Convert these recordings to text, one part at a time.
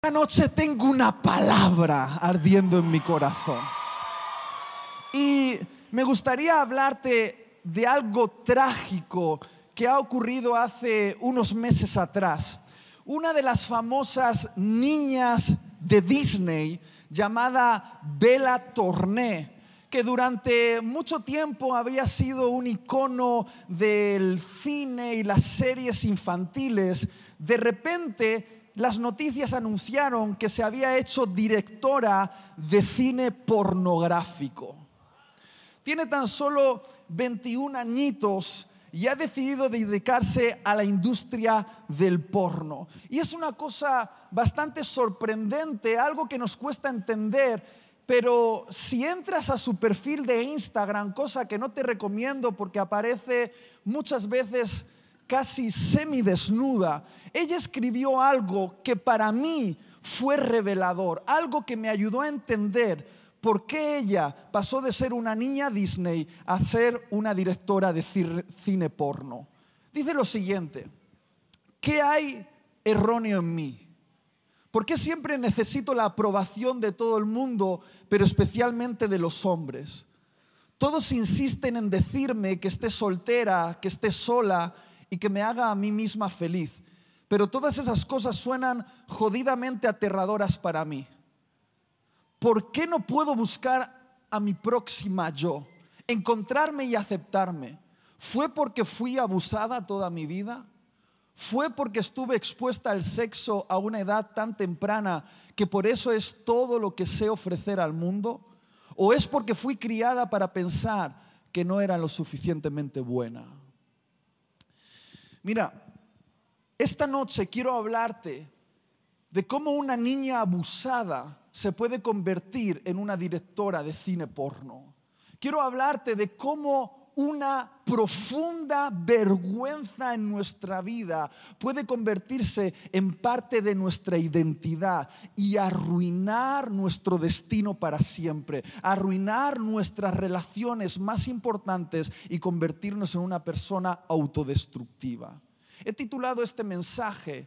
Esta noche tengo una palabra ardiendo en mi corazón. Y me gustaría hablarte de algo trágico que ha ocurrido hace unos meses atrás. Una de las famosas niñas de Disney, llamada Bella Thorne, que durante mucho tiempo había sido un icono del cine y las series infantiles, de repente las noticias anunciaron que se había hecho directora de cine pornográfico. Tiene tan solo 21 añitos y ha decidido dedicarse a la industria del porno. Y es una cosa bastante sorprendente, algo que nos cuesta entender, pero si entras a su perfil de Instagram, cosa que no te recomiendo porque aparece muchas veces casi semidesnuda, ella escribió algo que para mí fue revelador, algo que me ayudó a entender por qué ella pasó de ser una niña Disney a ser una directora de cine porno. Dice lo siguiente: ¿qué hay erróneo en mí? ¿Por qué siempre necesito la aprobación de todo el mundo, pero especialmente de los hombres? Todos insisten en decirme que esté soltera, que esté sola y que me haga a mí misma feliz. Pero todas esas cosas suenan jodidamente aterradoras para mí. ¿Por qué no puedo buscar a mi próxima yo? Encontrarme y aceptarme. ¿Fue porque fui abusada toda mi vida? ¿Fue porque estuve expuesta al sexo a una edad tan temprana que por eso es todo lo que sé ofrecer al mundo? ¿O es porque fui criada para pensar que no era lo suficientemente buena? Mira, esta noche quiero hablarte de cómo una niña abusada se puede convertir en una directora de cine porno. Quiero hablarte de cómo una profunda vergüenza en nuestra vida puede convertirse en parte de nuestra identidad y arruinar nuestro destino para siempre, arruinar nuestras relaciones más importantes y convertirnos en una persona autodestructiva. He titulado este mensaje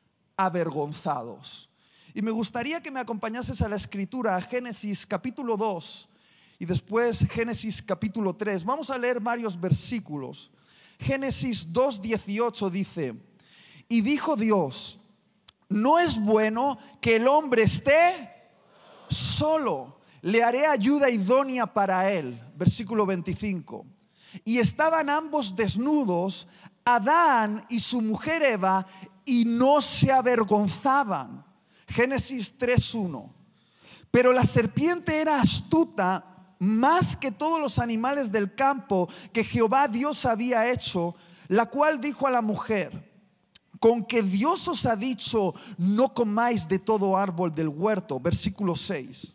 Avergonzados. Y me gustaría que me acompañases a la escritura, a Génesis capítulo 2 y después Génesis capítulo 3. Vamos a leer varios versículos. Génesis 2:18 dice: y dijo Dios, no es bueno que el hombre esté solo, le haré ayuda idónea para él. Versículo 25. Y estaban ambos desnudos, Adán y su mujer Eva, y no se avergonzaban. Génesis 3:1. Pero la serpiente era astuta más que todos los animales del campo que Jehová Dios había hecho, la cual dijo a la mujer: con que Dios os ha dicho, no comáis de todo árbol del huerto. Versículo 6.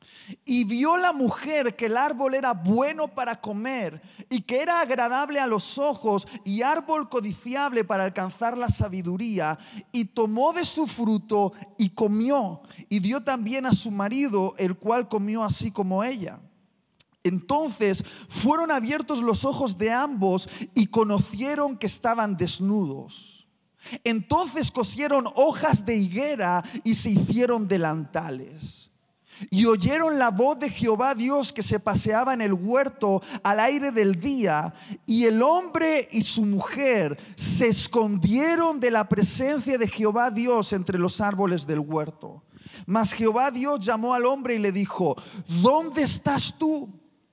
Y vio la mujer que el árbol era bueno para comer y que era agradable a los ojos y árbol codiciable para alcanzar la sabiduría, y tomó de su fruto y comió, y dio también a su marido, el cual comió así como ella. Entonces fueron abiertos los ojos de ambos y conocieron que estaban desnudos. Entonces cosieron hojas de higuera y se hicieron delantales. Y oyeron la voz de Jehová Dios que se paseaba en el huerto al aire del día, y el hombre y su mujer se escondieron de la presencia de Jehová Dios entre los árboles del huerto. Mas Jehová Dios llamó al hombre y le dijo: ¿dónde estás tú?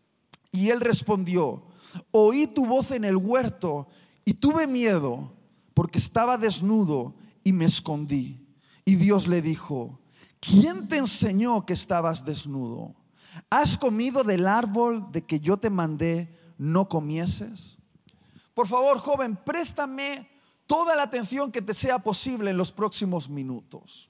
Y él respondió: oí tu voz en el huerto y tuve miedo porque estaba desnudo y me escondí. Y Dios le dijo: ¿quién te enseñó que estabas desnudo? ¿Has comido del árbol de que yo te mandé no comieses? Por favor, joven, préstame toda la atención que te sea posible en los próximos minutos.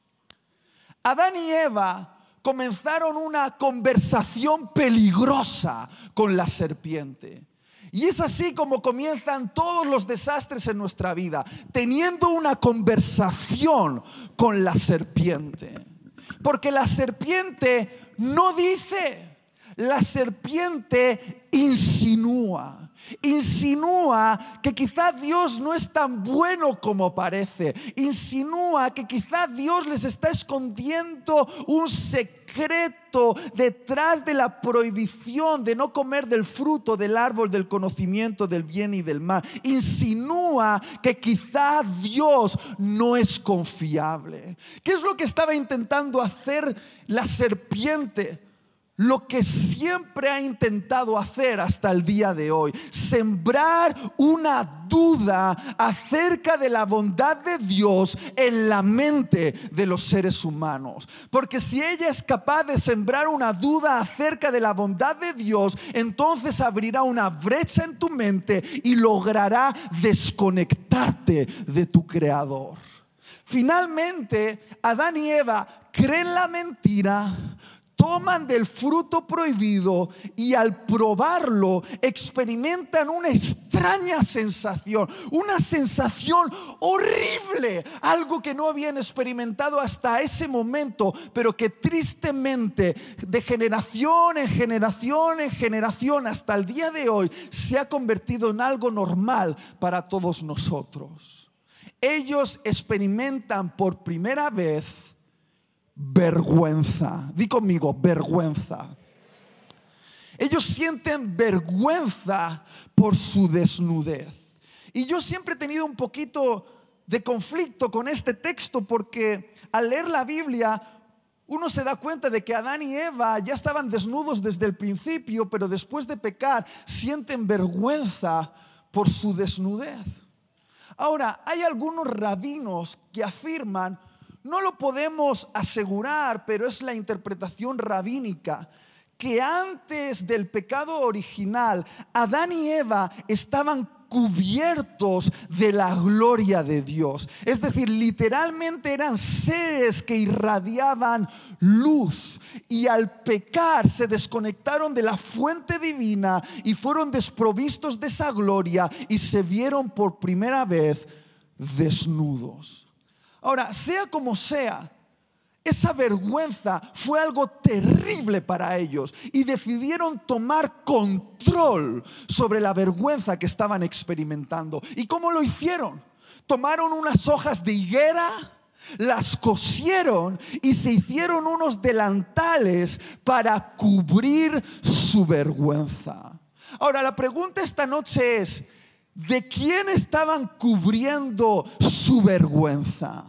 Adán y Eva comenzaron una conversación peligrosa con la serpiente. Y es así como comienzan todos los desastres en nuestra vida, teniendo una conversación con la serpiente. Porque la serpiente no dice, la serpiente insinúa. Insinúa que quizá Dios no es tan bueno como parece. Insinúa que quizá Dios les está escondiendo un secreto detrás de la prohibición de no comer del fruto del árbol del conocimiento del bien y del mal. Insinúa que quizá Dios no es confiable. ¿Qué es lo que estaba intentando hacer la serpiente? Lo que siempre ha intentado hacer hasta el día de hoy: sembrar una duda acerca de la bondad de Dios en la mente de los seres humanos. Porque si ella es capaz de sembrar una duda acerca de la bondad de Dios, entonces abrirá una brecha en tu mente y logrará desconectarte de tu Creador. Finalmente, Adán y Eva creen la mentira, toman del fruto prohibido y al probarlo experimentan una extraña sensación, una sensación horrible, algo que no habían experimentado hasta ese momento, pero que tristemente de generación en generación en generación hasta el día de hoy se ha convertido en algo normal para todos nosotros. Ellos experimentan por primera vez vergüenza. Di conmigo, vergüenza. Ellos sienten vergüenza por su desnudez. Y yo siempre he tenido un poquito de conflicto con este texto, porque al leer la Biblia uno se da cuenta de que Adán y Eva ya estaban desnudos desde el principio, pero después de pecar sienten vergüenza por su desnudez. Ahora, hay algunos rabinos que afirman, no lo podemos asegurar, pero es la interpretación rabínica, que antes del pecado original, Adán y Eva estaban cubiertos de la gloria de Dios. Es decir, literalmente eran seres que irradiaban luz, y al pecar se desconectaron de la fuente divina y fueron desprovistos de esa gloria y se vieron por primera vez desnudos. Ahora, sea como sea, esa vergüenza fue algo terrible para ellos y decidieron tomar control sobre la vergüenza que estaban experimentando. ¿Y cómo lo hicieron? Tomaron unas hojas de higuera, las cosieron y se hicieron unos delantales para cubrir su vergüenza. Ahora, la pregunta esta noche es: ¿de quién estaban cubriendo su vergüenza?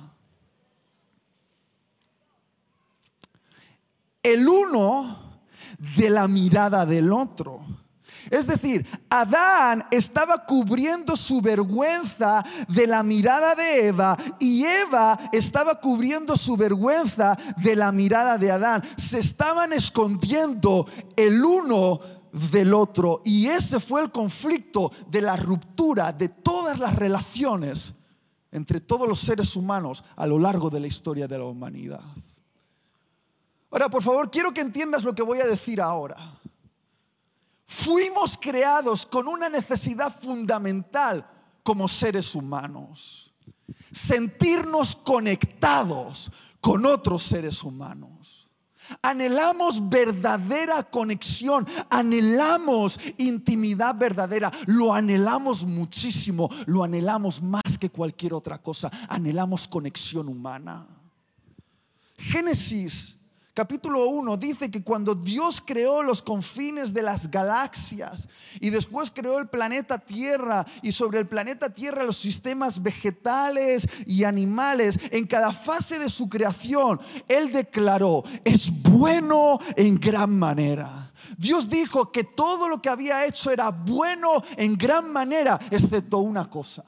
El uno de la mirada del otro. Es decir, Adán estaba cubriendo su vergüenza de la mirada de Eva, y Eva estaba cubriendo su vergüenza de la mirada de Adán. Se estaban escondiendo el uno del otro, y ese fue el conflicto de la ruptura de todas las relaciones entre todos los seres humanos a lo largo de la historia de la humanidad. Ahora, por favor, quiero que entiendas lo que voy a decir ahora. Fuimos creados con una necesidad fundamental como seres humanos: sentirnos conectados con otros seres humanos. Anhelamos verdadera conexión, anhelamos intimidad verdadera, lo anhelamos muchísimo, lo anhelamos más que cualquier otra cosa, anhelamos conexión humana. Génesis capítulo 1 dice que cuando Dios creó los confines de las galaxias y después creó el planeta Tierra, y sobre el planeta Tierra los sistemas vegetales y animales, en cada fase de su creación Él declaró: es bueno en gran manera. Dios dijo que todo lo que había hecho era bueno en gran manera, excepto una cosa.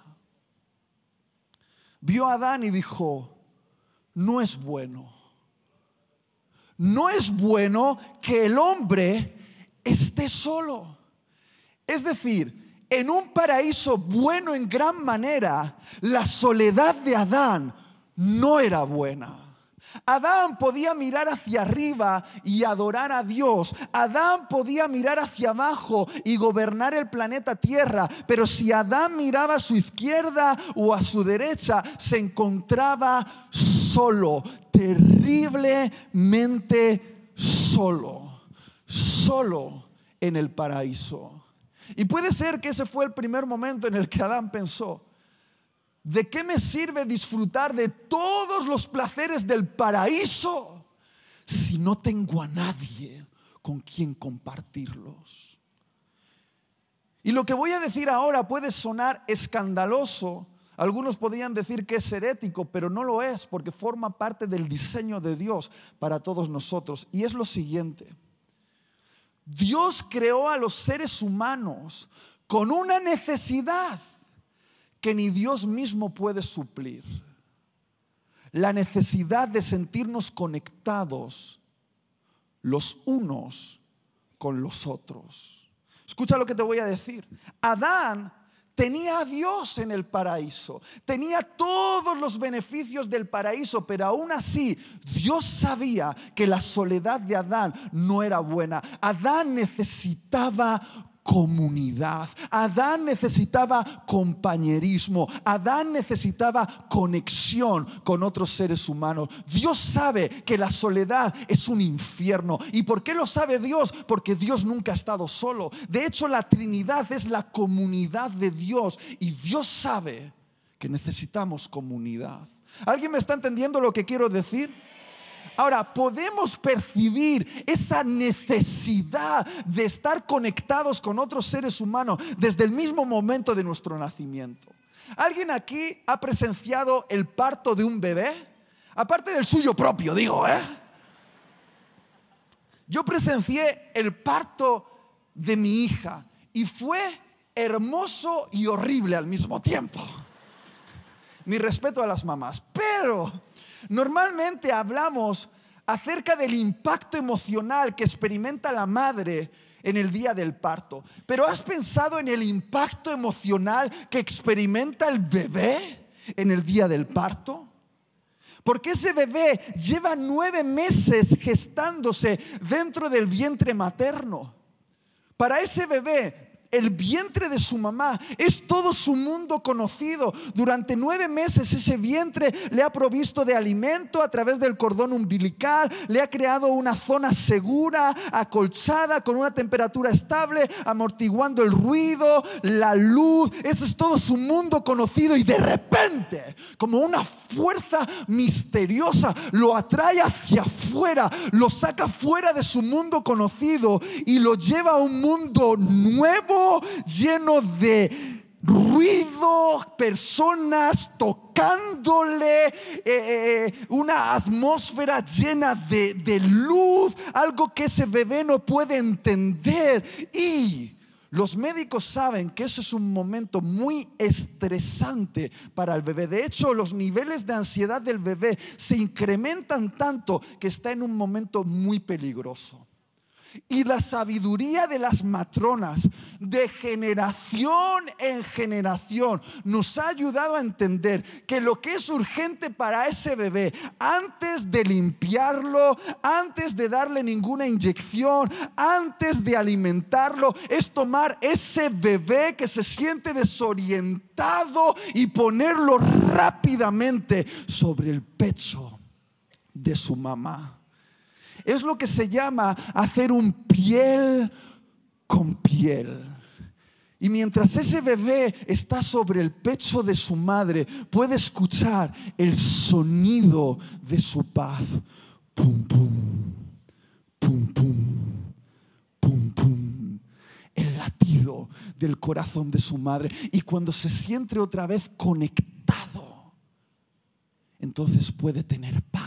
Vio a Adán y dijo: no es bueno. No es bueno que el hombre esté solo. Es decir, en un paraíso bueno en gran manera, la soledad de Adán no era buena. Adán podía mirar hacia arriba y adorar a Dios. Adán podía mirar hacia abajo y gobernar el planeta Tierra. Pero si Adán miraba a su izquierda o a su derecha, se encontraba solo, terriblemente solo, solo en el paraíso. Y puede ser que ese fue el primer momento en el que Adán pensó: ¿de qué me sirve disfrutar de todos los placeres del paraíso si no tengo a nadie con quien compartirlos? Y lo que voy a decir ahora puede sonar escandaloso. Algunos podrían decir que es herético, pero no lo es, porque forma parte del diseño de Dios para todos nosotros. Y es lo siguiente: Dios creó a los seres humanos con una necesidad que ni Dios mismo puede suplir. La necesidad de sentirnos conectados los unos con los otros. Escucha lo que te voy a decir. Adán tenía a Dios en el paraíso, tenía todos los beneficios del paraíso, pero aún así Dios sabía que la soledad de Adán no era buena. Adán necesitaba comunidad, Adán necesitaba compañerismo, Adán necesitaba conexión con otros seres humanos. Dios sabe que la soledad es un infierno. ¿Y por qué lo sabe Dios? Porque Dios nunca ha estado solo. De hecho, la Trinidad es la comunidad de Dios, y Dios sabe que necesitamos comunidad. ¿Alguien me está entendiendo lo que quiero decir? Ahora, podemos percibir esa necesidad de estar conectados con otros seres humanos desde el mismo momento de nuestro nacimiento. ¿Alguien aquí ha presenciado el parto de un bebé? Aparte del suyo propio, digo, Yo presencié el parto de mi hija y fue hermoso y horrible al mismo tiempo. Mi respeto a las mamás, pero normalmente hablamos acerca del impacto emocional que experimenta la madre en el día del parto. Pero ¿has pensado en el impacto emocional que experimenta el bebé en el día del parto? Porque ese bebé lleva 9 meses gestándose dentro del vientre materno. Para ese bebé, el vientre de su mamá es todo su mundo conocido. Durante 9 meses ese vientre le ha provisto de alimento a través del cordón umbilical, le ha creado una zona segura, acolchada, con una temperatura estable, amortiguando el ruido, la luz. Ese es todo su mundo conocido, y de repente, como una fuerza misteriosa, lo atrae hacia afuera, lo saca fuera de su mundo conocido y lo lleva a un mundo nuevo, lleno de ruido, personas tocándole, una atmósfera llena de luz, algo que ese bebé no puede entender. Y los médicos saben que ese es un momento muy estresante para el bebé. De hecho, los niveles de ansiedad del bebé se incrementan tanto que está en un momento muy peligroso. Y la sabiduría de las matronas de generación en generación nos ha ayudado a entender que lo que es urgente para ese bebé, antes de limpiarlo, antes de darle ninguna inyección, antes de alimentarlo, es tomar ese bebé que se siente desorientado y ponerlo rápidamente sobre el pecho de su mamá. Es lo que se llama hacer un piel con piel. Y mientras ese bebé está sobre el pecho de su madre, puede escuchar el sonido de su paz. Pum, pum, pum, pum, pum, pum. El latido del corazón de su madre. Y cuando se siente otra vez conectado, entonces puede tener paz.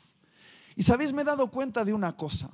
Y sabéis, me he dado cuenta de una cosa.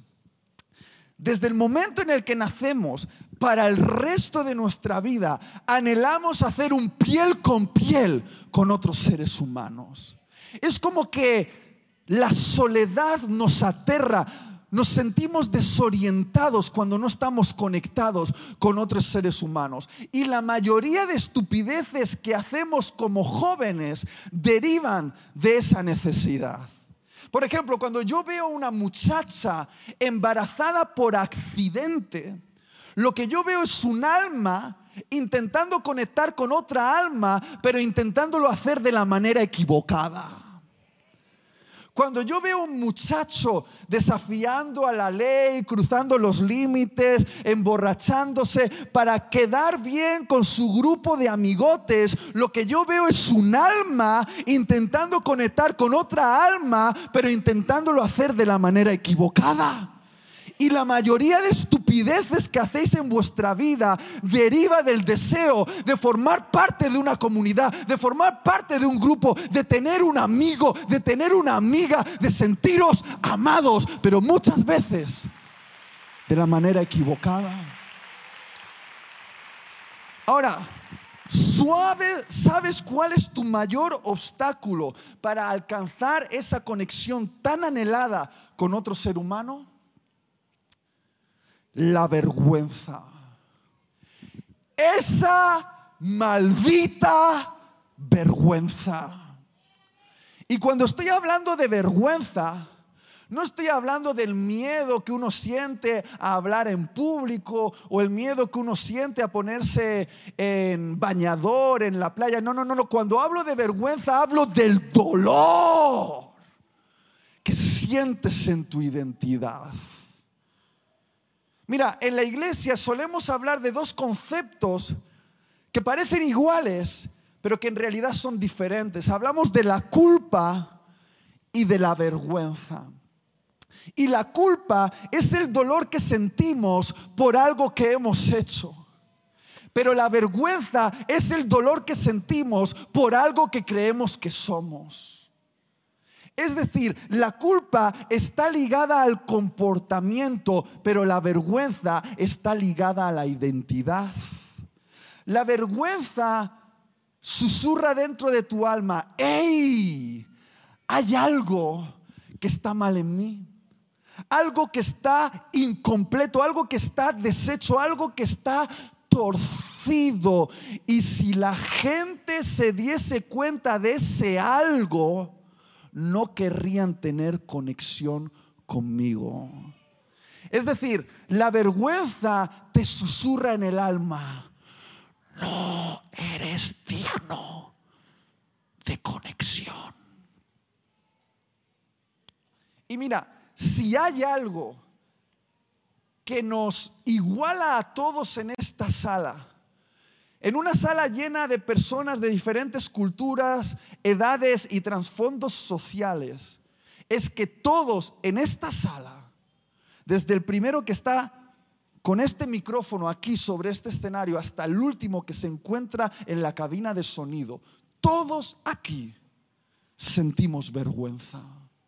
Desde el momento en el que nacemos, para el resto de nuestra vida, anhelamos hacer un piel con piel con otros seres humanos. Es como que la soledad nos aterra. Nos sentimos desorientados cuando no estamos conectados con otros seres humanos. Y la mayoría de estupideces que hacemos como jóvenes derivan de esa necesidad. Por ejemplo, cuando yo veo una muchacha embarazada por accidente, lo que yo veo es un alma intentando conectar con otra alma, pero intentándolo hacer de la manera equivocada. Cuando yo veo un muchacho desafiando a la ley, cruzando los límites, emborrachándose para quedar bien con su grupo de amigotes, lo que yo veo es un alma intentando conectar con otra alma, pero intentándolo hacer de la manera equivocada. Y la mayoría de estupideces que hacéis en vuestra vida deriva del deseo de formar parte de una comunidad, de formar parte de un grupo, de tener un amigo, de tener una amiga, de sentiros amados, pero muchas veces de la manera equivocada. Ahora, ¿sabes cuál es tu mayor obstáculo para alcanzar esa conexión tan anhelada con otro ser humano? La vergüenza. Esa maldita vergüenza. Y cuando estoy hablando de vergüenza, no estoy hablando del miedo que uno siente a hablar en público o el miedo que uno siente a ponerse en bañador en la playa. No. Cuando hablo de vergüenza, hablo del dolor que sientes en tu identidad. Mira, en la iglesia solemos hablar de dos conceptos que parecen iguales, pero que en realidad son diferentes. Hablamos de la culpa y de la vergüenza. Y la culpa es el dolor que sentimos por algo que hemos hecho. Pero la vergüenza es el dolor que sentimos por algo que creemos que somos. Es decir, la culpa está ligada al comportamiento, pero la vergüenza está ligada a la identidad. La vergüenza susurra dentro de tu alma: ¡hey! Hay algo que está mal en mí. Algo que está incompleto, algo que está deshecho, algo que está torcido. Y si la gente se diese cuenta de ese algo, no querrían tener conexión conmigo. Es decir, la vergüenza te susurra en el alma: no eres digno de conexión. Y mira, si hay algo que nos iguala a todos en esta sala, en una sala llena de personas de diferentes culturas, edades y trasfondos sociales, es que todos en esta sala, desde el primero que está con este micrófono aquí sobre este escenario hasta el último que se encuentra en la cabina de sonido, todos aquí sentimos vergüenza.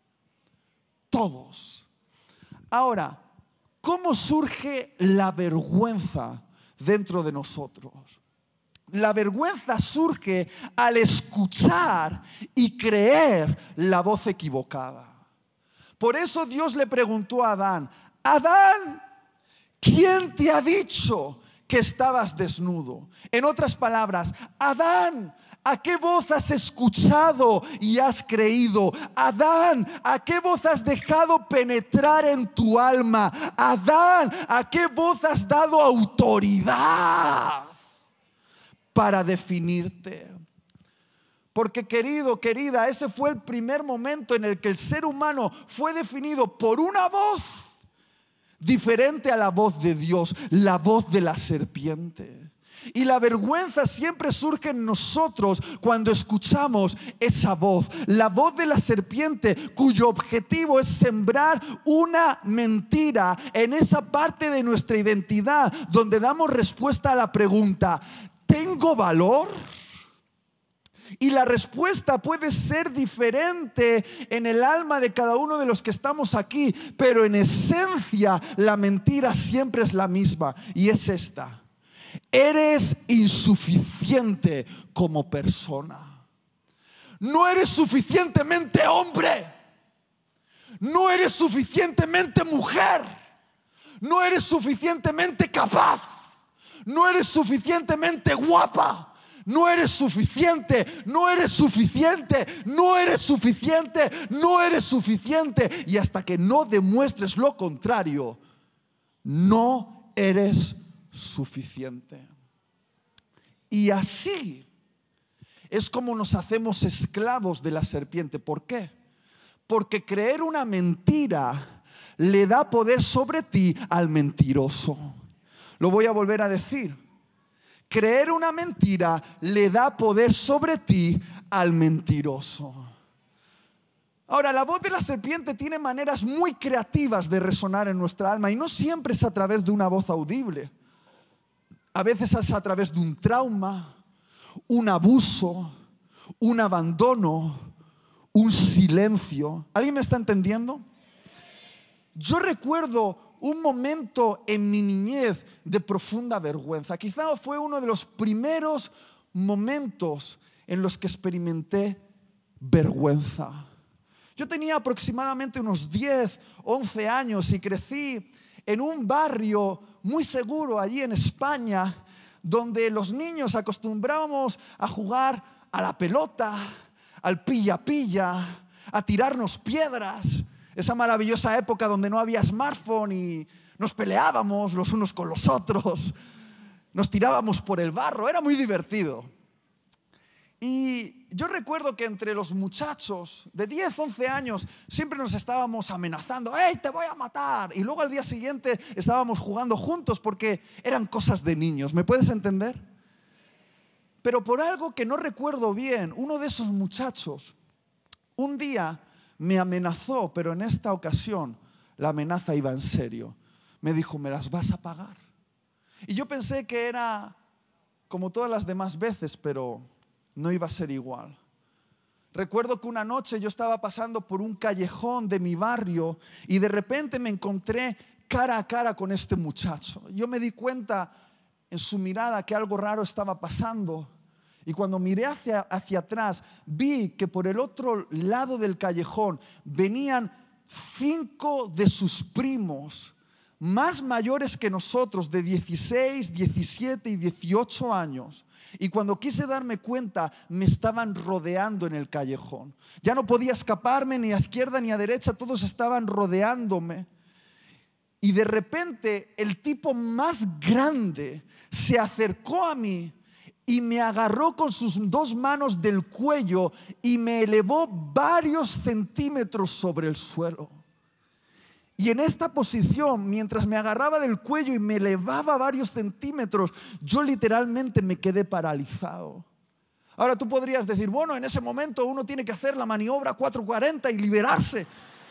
Todos. Ahora, ¿cómo surge la vergüenza dentro de nosotros? La vergüenza surge al escuchar y creer la voz equivocada. Por eso Dios le preguntó a Adán: Adán, ¿quién te ha dicho que estabas desnudo? En otras palabras, Adán, ¿a qué voz has escuchado y has creído? Adán, ¿a qué voz has dejado penetrar en tu alma? Adán, ¿a qué voz has dado autoridad para definirte? Porque querido, querida, ese fue el primer momento en el que el ser humano fue definido por una voz diferente a la voz de Dios, la voz de la serpiente. Y la vergüenza siempre surge en nosotros cuando escuchamos esa voz, la voz de la serpiente, cuyo objetivo es sembrar una mentira en esa parte de nuestra identidad donde damos respuesta a la pregunta: ¿tengo valor? Y la respuesta puede ser diferente en el alma de cada uno de los que estamos aquí, pero en esencia la mentira siempre es la misma, y es esta: eres insuficiente como persona. No eres suficientemente hombre. No eres suficientemente mujer. No eres suficientemente capaz. No eres suficientemente guapa. No eres suficiente, no eres suficiente, no eres suficiente, no eres suficiente. Y hasta que no demuestres lo contrario, no eres suficiente. Y así es como nos hacemos esclavos de la serpiente. ¿Por qué? porque creer una mentira le da poder sobre ti al mentiroso. Lo voy a volver a decir. Creer una mentira le da poder sobre ti al mentiroso. Ahora, la voz de la serpiente tiene maneras muy creativas de resonar en nuestra alma y no siempre es a través de una voz audible. A veces es a través de un trauma, un abuso, un abandono, un silencio. ¿Alguien me está entendiendo? Yo recuerdo un momento en mi niñez de profunda vergüenza. Quizá fue uno de los primeros momentos en los que experimenté vergüenza. Yo tenía aproximadamente unos 10, 11 años y crecí en un barrio muy seguro allí en España, donde los niños acostumbrábamos a jugar a la pelota, al pilla-pilla, a tirarnos piedras. Esa maravillosa época donde no había smartphone y nos peleábamos los unos con los otros, nos tirábamos por el barro, era muy divertido. Y yo recuerdo que entre los muchachos de 10, 11 años siempre nos estábamos amenazando, ¡hey, te voy a matar! Y luego al día siguiente estábamos jugando juntos porque eran cosas de niños, ¿me puedes entender? Pero por algo que no recuerdo bien, uno de esos muchachos un día me amenazó, pero en esta ocasión la amenaza iba en serio. Me dijo, ¿me las vas a pagar? Y yo pensé que era como todas las demás veces, pero no iba a ser igual. Recuerdo que una noche yo estaba pasando por un callejón de mi barrio y de repente me encontré cara a cara con este muchacho. Yo me di cuenta en su mirada que algo raro estaba pasando. Y cuando miré hacia atrás, vi que por el otro lado del callejón venían 5 de sus primos, más mayores que nosotros, de 16, 17 y 18 años. Y cuando quise darme cuenta, me estaban rodeando en el callejón. Ya no podía escaparme ni a izquierda ni a derecha, todos estaban rodeándome. Y de repente, el tipo más grande se acercó a mí y me agarró con sus 2 manos del cuello y me elevó varios centímetros sobre el suelo. Y en esta posición, mientras me agarraba del cuello y me elevaba varios centímetros, yo literalmente me quedé paralizado. Ahora tú podrías decir, bueno, en ese momento uno tiene que hacer la maniobra 440 y liberarse.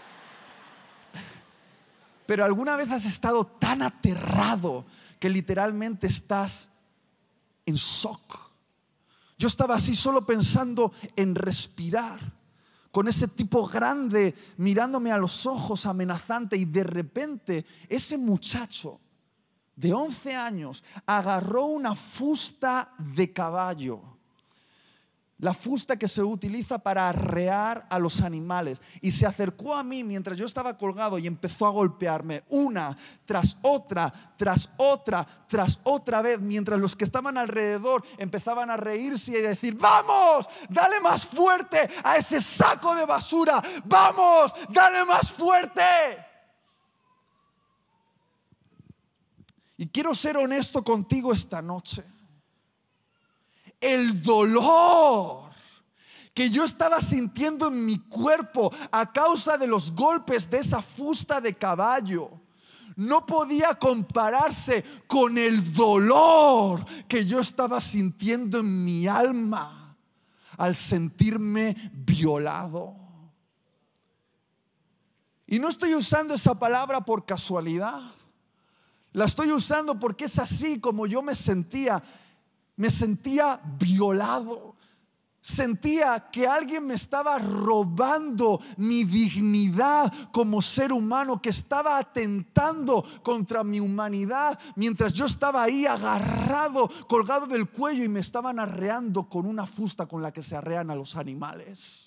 Pero ¿alguna vez has estado tan aterrado que literalmente estás en shock? Yo estaba así solo pensando en respirar, con ese tipo grande mirándome a los ojos amenazante, y de repente ese muchacho de 11 años agarró una fusta de caballo, la fusta que se utiliza para arrear a los animales, y se acercó a mí mientras yo estaba colgado y empezó a golpearme una tras otra, tras otra, tras otra vez, mientras los que estaban alrededor empezaban a reírse y a decir, ¡vamos! ¡Dale más fuerte a ese saco de basura! ¡Vamos! ¡Dale más fuerte! Y quiero ser honesto contigo esta noche. El dolor que yo estaba sintiendo en mi cuerpo a causa de los golpes de esa fusta de caballo no podía compararse con el dolor que yo estaba sintiendo en mi alma al sentirme violado. Y no estoy usando esa palabra por casualidad. La estoy usando porque es así como yo me sentía. Me sentía violado. Sentía que alguien me estaba robando mi dignidad como ser humano, que estaba atentando contra mi humanidad, mientras yo estaba ahí agarrado, colgado del cuello, y me estaban arreando con una fusta con la que se arrean a los animales.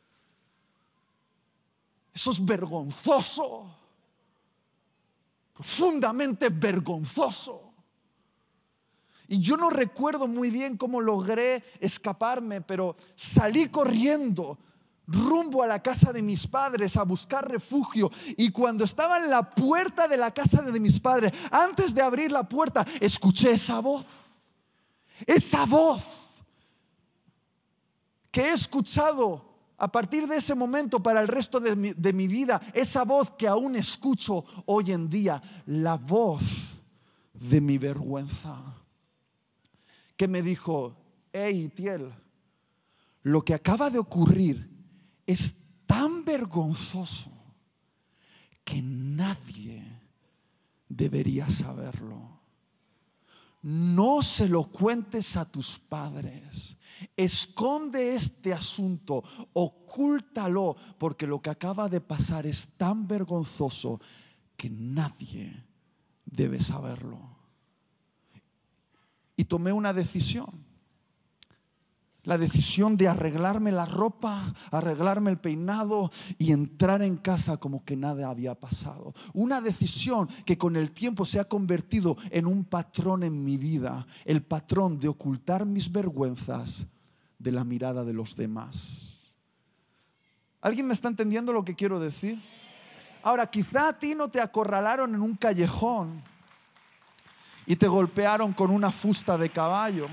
Eso es vergonzoso, profundamente vergonzoso. Y yo no recuerdo muy bien cómo logré escaparme, pero salí corriendo rumbo a la casa de mis padres a buscar refugio. Y cuando estaba en la puerta de la casa de mis padres, antes de abrir la puerta, escuché esa voz. Esa voz que he escuchado A partir de ese momento, para el resto de mi vida, esa voz que aún escucho hoy en día, la voz de mi vergüenza, que me dijo: hey, Itiel, lo que acaba de ocurrir es tan vergonzoso que nadie debería saberlo. No se lo cuentes a tus padres. Esconde este asunto, ocúltalo, porque lo que acaba de pasar es tan vergonzoso que nadie debe saberlo. Y tomé una decisión. La decisión de arreglarme la ropa, arreglarme el peinado y entrar en casa como que nada había pasado. Una decisión que con el tiempo se ha convertido en un patrón en mi vida. El patrón de ocultar mis vergüenzas de la mirada de los demás. ¿Alguien me está entendiendo lo que quiero decir? Ahora, quizá a ti no te acorralaron en un callejón y te golpearon con una fusta de caballo.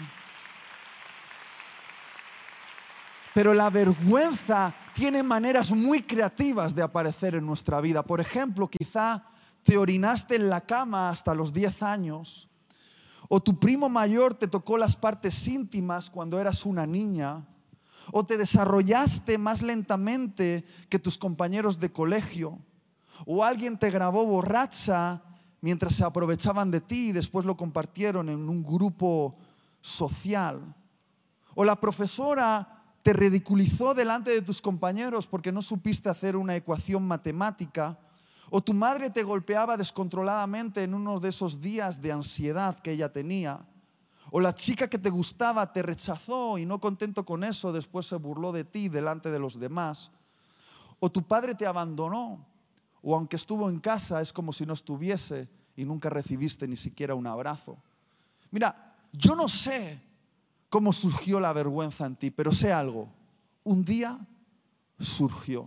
Pero la vergüenza tiene maneras muy creativas de aparecer en nuestra vida. Por ejemplo, quizá te orinaste en la cama hasta los 10 años. O tu primo mayor te tocó las partes íntimas cuando eras una niña. O te desarrollaste más lentamente que tus compañeros de colegio. O alguien te grabó borracha mientras se aprovechaban de ti y después lo compartieron en un grupo social. O la profesora te ridiculizó delante de tus compañeros porque no supiste hacer una ecuación matemática. O tu madre te golpeaba descontroladamente en uno de esos días de ansiedad que ella tenía. O la chica que te gustaba te rechazó y no contento con eso, después se burló de ti delante de los demás. O tu padre te abandonó. O aunque estuvo en casa es como si no estuviese y nunca recibiste ni siquiera un abrazo. Mira, yo no sé cómo surgió la vergüenza en ti, pero sé algo, un día surgió.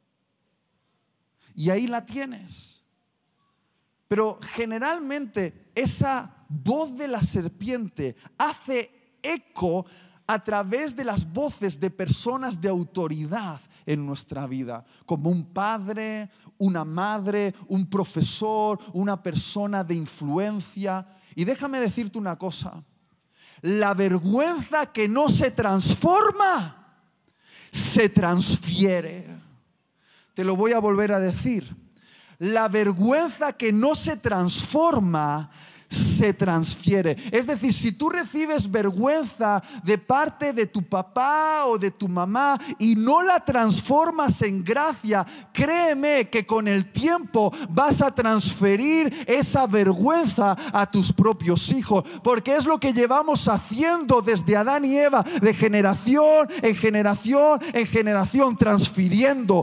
Y ahí la tienes. Pero generalmente esa voz de la serpiente hace eco a través de las voces de personas de autoridad en nuestra vida, como un padre, una madre, un profesor, una persona de influencia. Y déjame decirte una cosa. La vergüenza que no se transforma, se transfiere. Te lo voy a volver a decir. La vergüenza que no se transforma, se transfiere. Es decir, si tú recibes vergüenza de parte de tu papá o de tu mamá y no la transformas en gracia, créeme que con el tiempo vas a transferir esa vergüenza a tus propios hijos, porque es lo que llevamos haciendo desde Adán y Eva, de generación en generación en generación, transfiriendo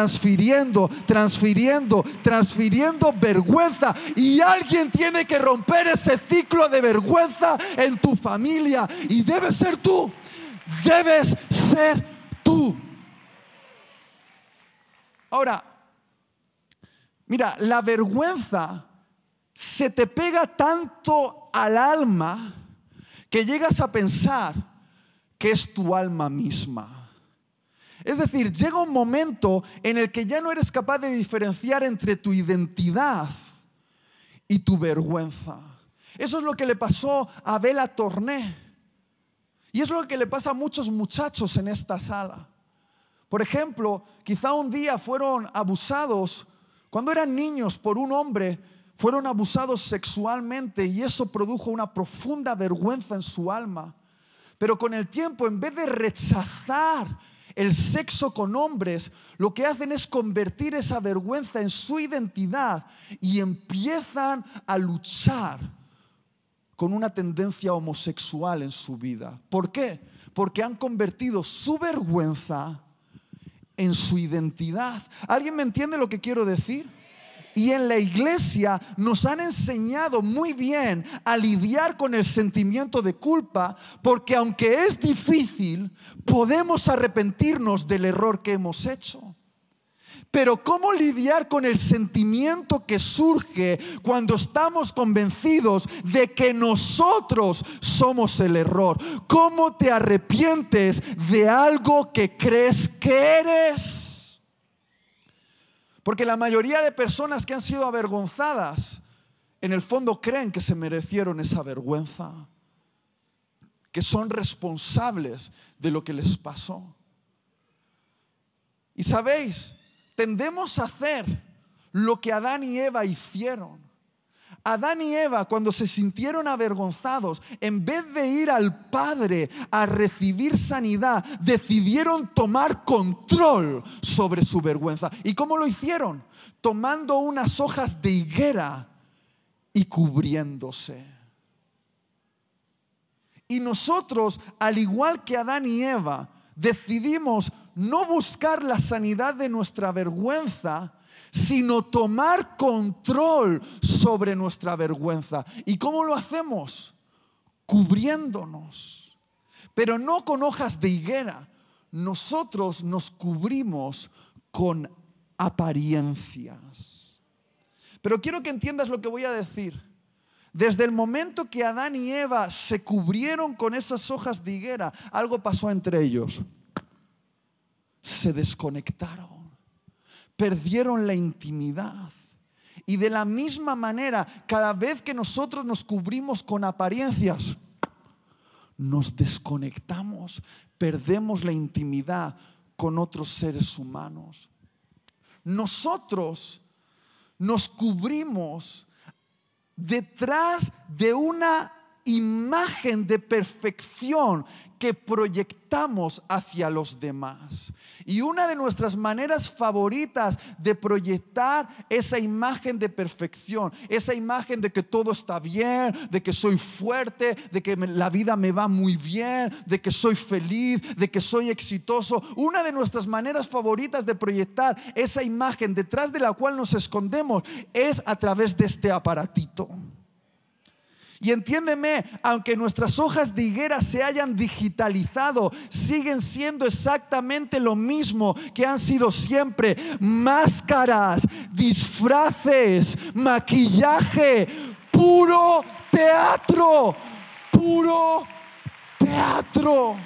vergüenza, y alguien tiene que romper ese ciclo de vergüenza en tu familia, y debes ser tú. Debes ser tú. Ahora, mira, la vergüenza se te pega tanto al alma que llegas a pensar que es tu alma misma. Es decir, llega un momento en el que ya no eres capaz de diferenciar entre tu identidad y tu vergüenza. Eso es lo que le pasó a Bella Torné. Y es lo que le pasa a muchos muchachos en esta sala. Por ejemplo, quizá un día fueron abusados, cuando eran niños, por un hombre, fueron abusados sexualmente y eso produjo una profunda vergüenza en su alma. Pero con el tiempo, en vez de rechazar el sexo con hombres, lo que hacen es convertir esa vergüenza en su identidad y empiezan a luchar con una tendencia homosexual en su vida. ¿Por qué? Porque han convertido su vergüenza en su identidad. ¿Alguien me entiende lo que quiero decir? Y en la iglesia nos han enseñado muy bien a lidiar con el sentimiento de culpa, porque aunque es difícil, podemos arrepentirnos del error que hemos hecho. Pero ¿cómo lidiar con el sentimiento que surge cuando estamos convencidos de que nosotros somos el error? ¿Cómo te arrepientes de algo que crees que eres? Porque la mayoría de personas que han sido avergonzadas, en el fondo creen que se merecieron esa vergüenza, que son responsables de lo que les pasó. Y sabéis, tendemos a hacer lo que Adán y Eva hicieron. Adán y Eva, cuando se sintieron avergonzados, en vez de ir al Padre a recibir sanidad, decidieron tomar control sobre su vergüenza. ¿Y cómo lo hicieron? Tomando unas hojas de higuera y cubriéndose. Y nosotros, al igual que Adán y Eva, decidimos no buscar la sanidad de nuestra vergüenza, sino tomar control sobre nuestra vergüenza. ¿Y cómo lo hacemos? Cubriéndonos. Pero no con hojas de higuera. Nosotros nos cubrimos con apariencias. Pero quiero que entiendas lo que voy a decir. Desde el momento que Adán y Eva se cubrieron con esas hojas de higuera, algo pasó entre ellos. Se desconectaron, perdieron la intimidad. Y de la misma manera, cada vez que nosotros nos cubrimos con apariencias, nos desconectamos, perdemos la intimidad con otros seres humanos. Nosotros nos cubrimos detrás de una imagen de perfección que proyectamos hacia los demás. Y una de nuestras maneras favoritas de proyectar esa imagen de perfección, esa imagen de que todo está bien, de que soy fuerte, de que la vida me va muy bien, de que soy feliz, de que soy exitoso. Una de nuestras maneras favoritas de proyectar esa imagen detrás de la cual nos escondemos es a través de este aparatito. Y entiéndeme, aunque nuestras hojas de higuera se hayan digitalizado, siguen siendo exactamente lo mismo que han sido siempre: máscaras, disfraces, maquillaje, puro teatro, puro teatro.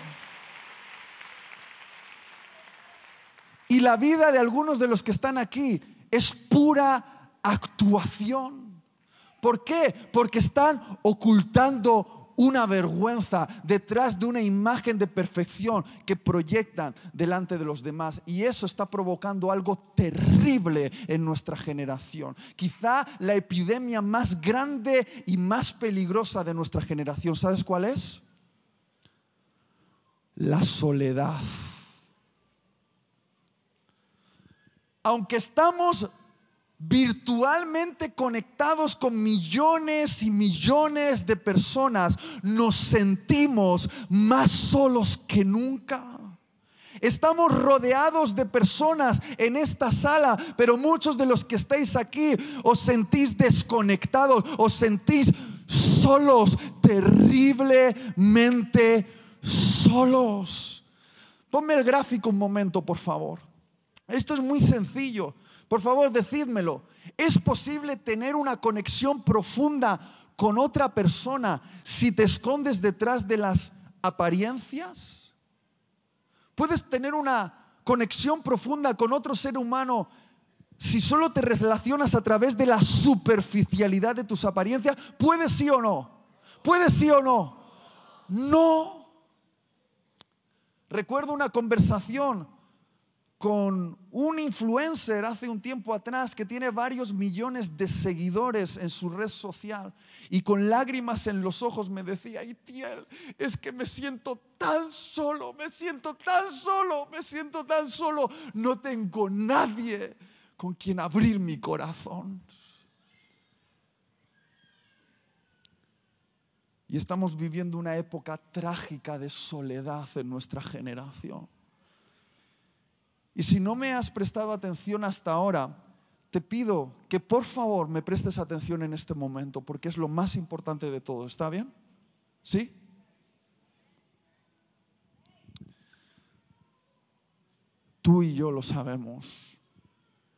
Y la vida de algunos de los que están aquí es pura actuación. ¿Por qué? Porque están ocultando una vergüenza detrás de una imagen de perfección que proyectan delante de los demás. Y eso está provocando algo terrible en nuestra generación. Quizá la epidemia más grande y más peligrosa de nuestra generación, ¿sabes cuál es? La soledad. Aunque estamos virtualmente conectados con millones y millones de personas, nos sentimos más solos que nunca. Estamos rodeados de personas en esta sala, pero muchos de los que estáis aquí os sentís desconectados, os sentís solos, terriblemente solos. Ponme el gráfico un momento, por favor. Esto es muy sencillo. Por favor, decídmelo. ¿Es posible tener una conexión profunda con otra persona si te escondes detrás de las apariencias? ¿Puedes tener una conexión profunda con otro ser humano si solo te relacionas a través de la superficialidad de tus apariencias? ¿Puedes sí o no? ¿Puedes sí o no? No. Recuerdo una conversación con un influencer hace un tiempo atrás que tiene varios millones de seguidores en su red social, y con lágrimas en los ojos me decía: Itiel, es que me siento tan solo, me siento tan solo, me siento tan solo, no tengo nadie con quien abrir mi corazón. Y estamos viviendo una época trágica de soledad en nuestra generación. Y si no me has prestado atención hasta ahora, te pido que por favor me prestes atención en este momento, porque es lo más importante de todo. ¿Está bien? ¿Sí? Tú y yo lo sabemos.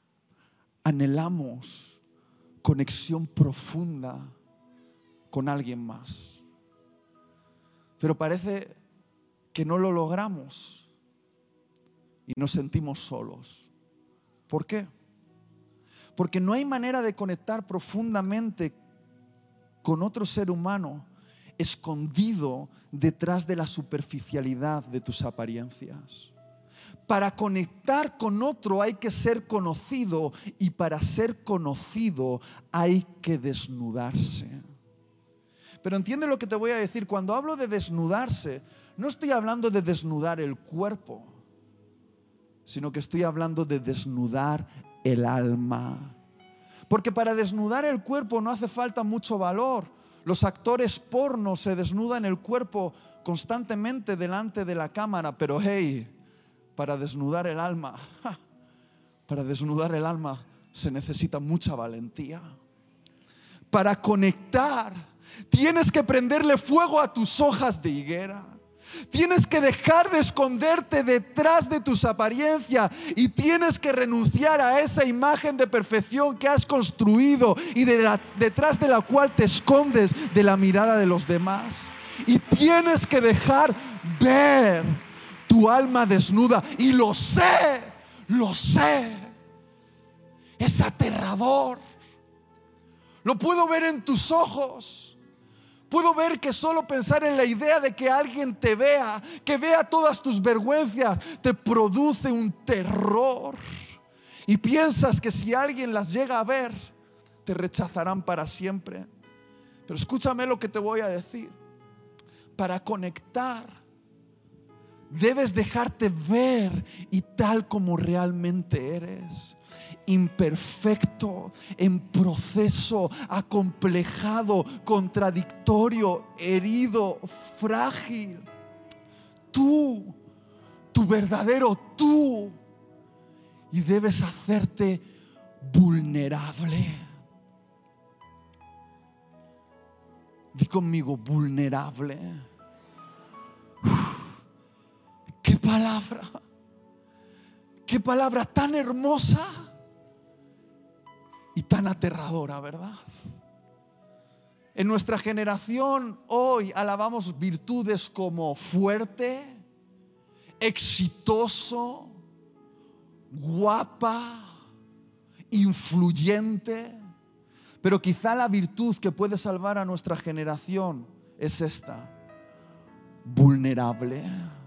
anhelamos conexión profunda con alguien más. Pero parece que no lo logramos y nos sentimos solos. ¿Por qué? Porque no hay manera de conectar profundamente con otro ser humano escondido detrás de la superficialidad de tus apariencias. Para conectar con otro hay que ser conocido, y para ser conocido hay que desnudarse. Pero entiende lo que te voy a decir. Cuando hablo de desnudarse, no estoy hablando de desnudar el cuerpo, sino que estoy hablando de desnudar el alma. Porque para desnudar el cuerpo no hace falta mucho valor. Los actores porno se desnudan el cuerpo constantemente delante de la cámara, pero hey, para desnudar el alma, se necesita mucha valentía. Para conectar, tienes que prenderle fuego a tus hojas de higuera. Tienes que dejar de esconderte detrás de tus apariencias y tienes que renunciar a esa imagen de perfección que has construido y detrás de la cual te escondes de la mirada de los demás. Y tienes que dejar ver tu alma desnuda. Y lo sé. Es aterrador. Lo puedo ver en tus ojos. Puedo ver que solo pensar en la idea de que alguien te vea, que vea todas tus vergüenzas, te produce un terror. Y piensas que si alguien las llega a ver, te rechazarán para siempre. Pero escúchame lo que te voy a decir. Para conectar, debes dejarte ver y tal como realmente eres. Imperfecto, en proceso, acomplejado, contradictorio, herido, frágil. Tú, tu verdadero tú. Y debes hacerte vulnerable. Di conmigo, vulnerable. ¡Qué palabra! ¡Qué palabra tan hermosa! Y tan aterradora, ¿verdad? En nuestra generación hoy alabamos virtudes como fuerte, exitoso, guapa, influyente. Pero quizá la virtud que puede salvar a nuestra generación es esta: vulnerable.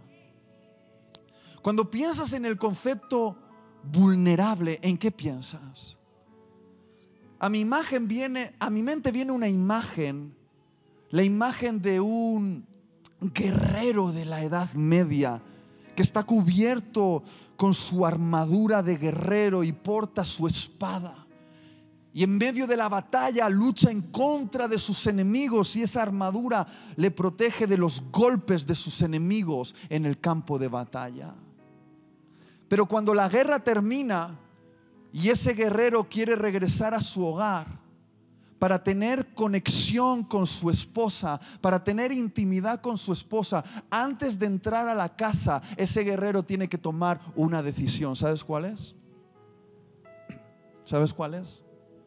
Cuando piensas en el concepto vulnerable, ¿en qué piensas? A mi mente viene una imagen, la imagen de un guerrero de la Edad Media que está cubierto con su armadura de guerrero y porta su espada. Y en medio de la batalla lucha en contra de sus enemigos y esa armadura le protege de los golpes de sus enemigos en el campo de batalla. Pero cuando la guerra termina y ese guerrero quiere regresar a su hogar para tener conexión con su esposa, para tener intimidad con su esposa, antes de entrar a la casa, ese guerrero tiene que tomar una decisión. ¿Sabes cuál es? ¿Sabes cuál es?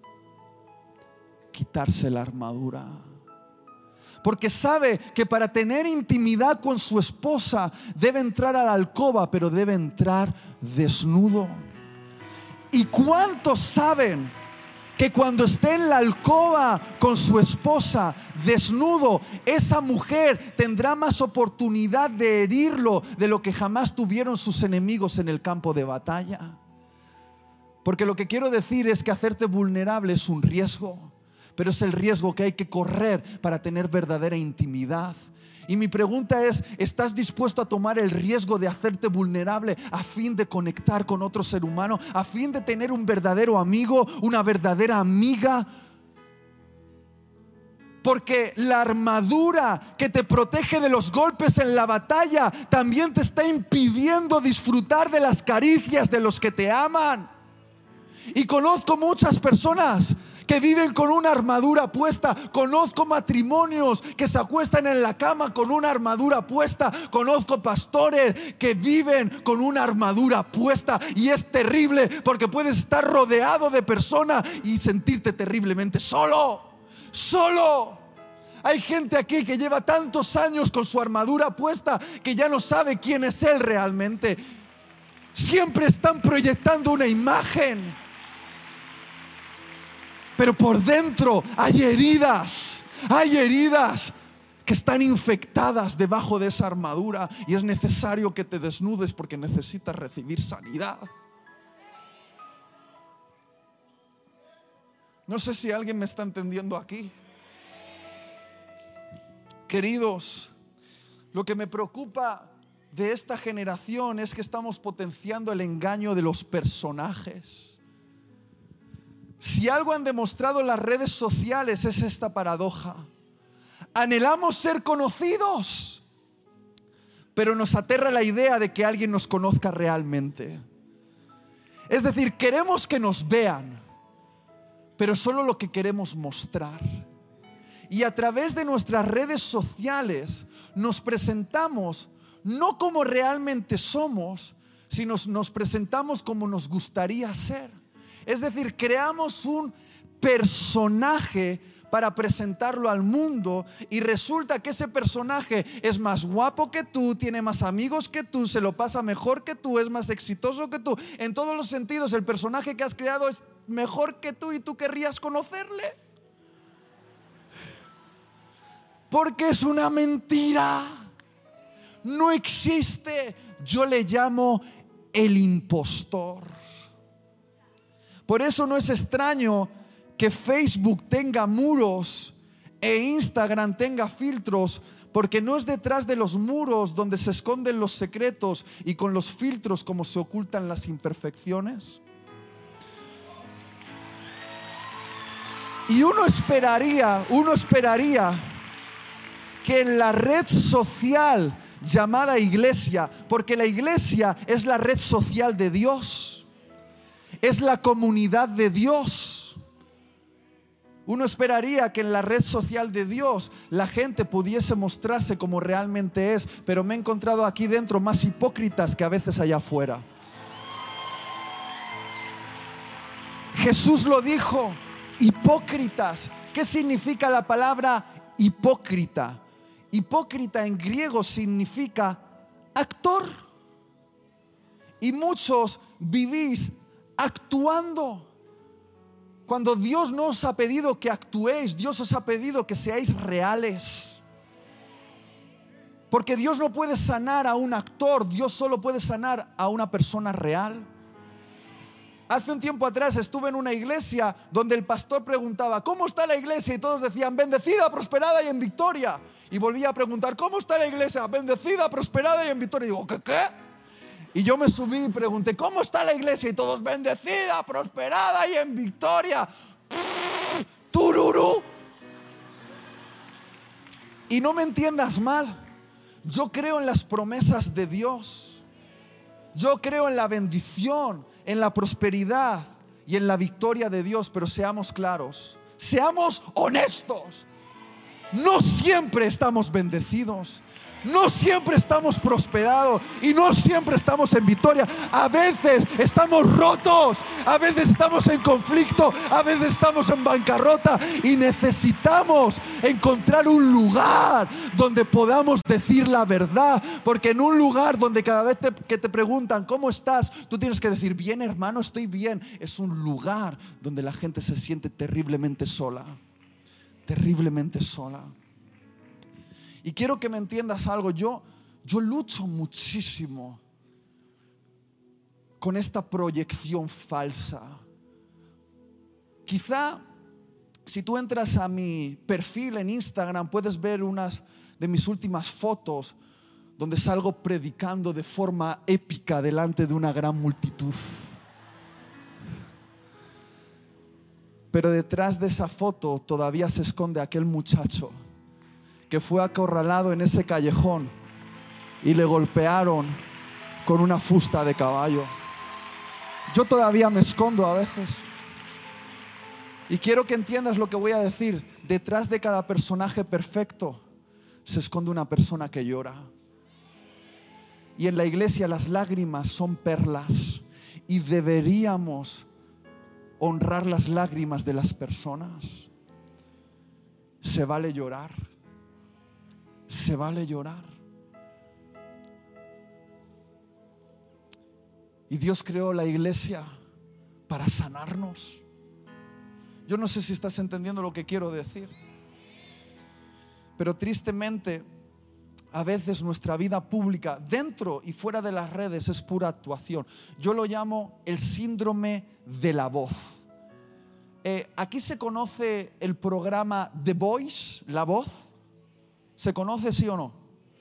Quitarse la armadura. Porque sabe que para tener intimidad con su esposa debe entrar a la alcoba, pero debe entrar desnudo. ¿Y cuántos saben que cuando esté en la alcoba con su esposa desnudo, esa mujer tendrá más oportunidad de herirlo de lo que jamás tuvieron sus enemigos en el campo de batalla? Porque lo que quiero decir es que hacerte vulnerable es un riesgo, pero es el riesgo que hay que correr para tener verdadera intimidad. Y mi pregunta es, ¿estás dispuesto a tomar el riesgo de hacerte vulnerable a fin de conectar con otro ser humano? A fin de tener un verdadero amigo, una verdadera amiga. Porque la armadura que te protege de los golpes en la batalla también te está impidiendo disfrutar de las caricias de los que te aman. Y conozco muchas personas que viven con una armadura puesta. Conozco matrimonios que se acuestan en la cama con una armadura puesta. Conozco pastores que viven con una armadura puesta, y es terrible porque puedes estar rodeado de personas y sentirte terriblemente solo. Hay gente aquí que lleva tantos años con su armadura puesta que ya no sabe quién es él realmente. Siempre están proyectando una imagen, pero por dentro hay heridas que están infectadas debajo de esa armadura, y es necesario que te desnudes porque necesitas recibir sanidad. No sé si alguien me está entendiendo aquí. Queridos, lo que me preocupa de esta generación es que estamos potenciando el engaño de los personajes. Si algo han demostrado las redes sociales es esta paradoja: anhelamos ser conocidos, pero nos aterra la idea de que alguien nos conozca realmente. Es decir, queremos que nos vean, pero solo lo que queremos mostrar. Y a través de nuestras redes sociales nos presentamos no como realmente somos, sino nos presentamos como nos gustaría ser. Es decir, creamos un personaje para presentarlo al mundo, y resulta que ese personaje es más guapo que tú, tiene más amigos que tú, se lo pasa mejor que tú, es más exitoso que tú. En todos los sentidos, el personaje que has creado es mejor que tú, y tú querrías conocerle. Porque es una mentira. No existe. Yo le llamo el impostor. Por eso no es extraño que Facebook tenga muros e Instagram tenga filtros, porque no es detrás de los muros donde se esconden los secretos, y con los filtros como se ocultan las imperfecciones. Y uno esperaría que en la red social llamada iglesia, porque la iglesia es la red social de Dios, es la comunidad de Dios, uno esperaría que en la red social de Dios la gente pudiese mostrarse como realmente es, pero me he encontrado aquí dentro más hipócritas que a veces allá afuera. Jesús lo dijo: hipócritas. ¿Qué significa la palabra hipócrita? Hipócrita en griego significa actor. Y muchos vivís actuando, cuando Dios no os ha pedido que actuéis. Dios os ha pedido que seáis reales. Porque Dios no puede sanar a un actor, Dios solo puede sanar a una persona real. Hace un tiempo atrás estuve en una iglesia donde el pastor preguntaba: ¿cómo está la iglesia? Y todos decían: bendecida, prosperada y en victoria. Y volvía a preguntar: ¿cómo está la iglesia? Bendecida, prosperada y en victoria. Y digo: ¿qué? Y yo me subí y pregunté: ¿cómo está la iglesia? Y todos: bendecida, prosperada y en victoria. Tururú. Y no me entiendas mal, yo creo en las promesas de Dios. Yo creo en la bendición, en la prosperidad y en la victoria de Dios. Pero seamos claros, seamos honestos. No siempre estamos bendecidos, no siempre estamos prosperados y no siempre estamos en victoria. A veces estamos rotos, a veces estamos en conflicto, a veces estamos en bancarrota, y necesitamos encontrar un lugar donde podamos decir la verdad. Porque en un lugar donde cada vez que te preguntan ¿cómo estás?, tú tienes que decir: bien, hermano, estoy bien. Es un lugar donde la gente se siente terriblemente sola. Terriblemente sola. Y quiero que me entiendas algo. Yo lucho muchísimo con esta proyección falsa. Quizá si tú entras a mi perfil en Instagram, puedes ver unas de mis últimas fotos donde salgo predicando de forma épica delante de una gran multitud. Pero detrás de esa foto todavía se esconde aquel muchacho que fue acorralado en ese callejón y le golpearon con una fusta de caballo. Yo todavía me escondo a veces. Y quiero que entiendas lo que voy a decir. Detrás de cada personaje perfecto se esconde una persona que llora. Y en la iglesia las lágrimas son perlas. Y deberíamos honrar las lágrimas de las personas. Se vale llorar. Se vale llorar. Y Dios creó la iglesia para sanarnos. Yo no sé si estás entendiendo lo que quiero decir. Pero tristemente, a veces nuestra vida pública, dentro y fuera de las redes, es pura actuación. Yo lo llamo el síndrome de la voz. Aquí se conoce el programa The Voice, La Voz. ¿Se conoce, sí o no?